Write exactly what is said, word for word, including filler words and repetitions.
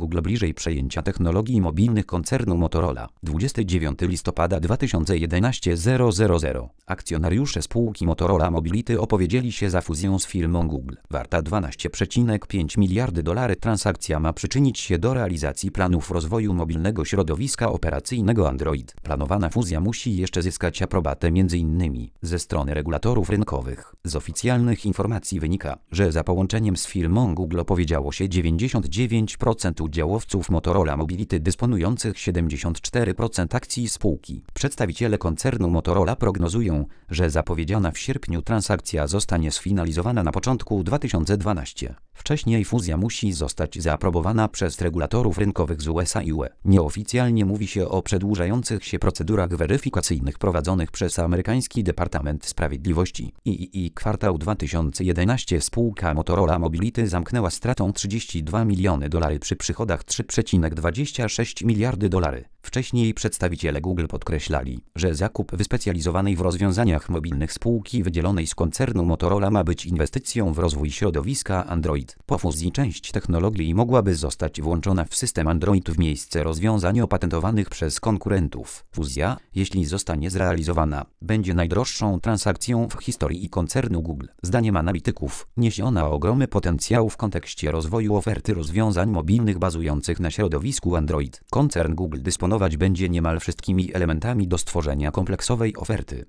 Google bliżej przejęcia technologii mobilnych koncernu Motorola. dwudziestego dziewiątego listopada dwa tysiące jedenastego zero zero zero. Akcjonariusze spółki Motorola Mobility opowiedzieli się za fuzją z firmą Google. Warta dwanaście przecinek pięć miliardy dolarów transakcja ma przyczynić się do realizacji planów rozwoju mobilnego środowiska operacyjnego Android. Planowana fuzja musi jeszcze zyskać aprobatę m.in. ze strony regulatorów rynkowych. Z oficjalnych informacji wynika, że za połączeniem z firmą Google opowiedziało się dziewięćdziesiąt dziewięć procent udziałowców Motorola Mobility dysponujących siedemdziesiąt cztery procent akcji spółki. Przedstawiciele koncernu Motorola prognozują, że zapowiedziana w sierpniu transakcja zostanie sfinalizowana na początku dwa tysiące dwunastego. Wcześniej fuzja musi zostać zaaprobowana przez regulatorów rynkowych z U S A i U E. Nieoficjalnie mówi się o przedłużających się procedurach weryfikacyjnych prowadzonych przez amerykański Departament Sprawiedliwości. I I I kwartał dwa tysiące jedenasty spółka Motorola Mobility zamknęła stratą trzydzieści dwa miliony dolarów przy przychodach trzy przecinek dwadzieścia sześć miliardy dolarów. Wcześniej przedstawiciele Google podkreślali, że zakup wyspecjalizowanej w rozwiązaniach mobilnych spółki wydzielonej z koncernu Motorola ma być inwestycją w rozwój środowiska Android. Po fuzji część technologii mogłaby zostać włączona w system Android w miejsce rozwiązań opatentowanych przez konkurentów. Fuzja, jeśli zostanie zrealizowana, będzie najdroższą transakcją w historii koncernu Google. Zdaniem analityków, niesie ona ogromny potencjał w kontekście rozwoju oferty rozwiązań mobilnych bazujących na środowisku Android. Koncern Google dysponować będzie niemal wszystkimi elementami do stworzenia kompleksowej oferty.